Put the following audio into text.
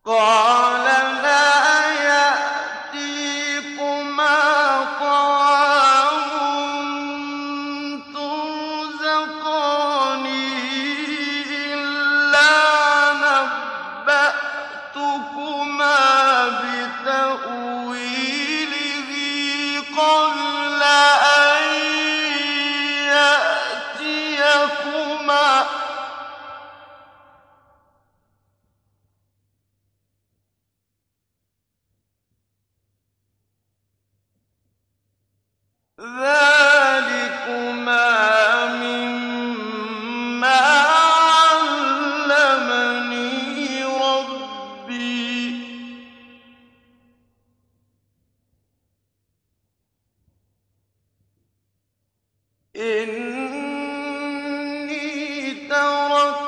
قَالَ لَا يَأْتِيكُمَا طَعَامٌ تُرْزَقَانِهِ إِلَّا نَبَّأْتُكُمَا بِتَأْوِيلِهِ قَبْلَ أَن يَأْتِيَكُمَا ۚ ذَٰلِكُمَا مِمَّا عَلَّمَنِي رَبِّي ۚ إِنِّي تَرَكْتُ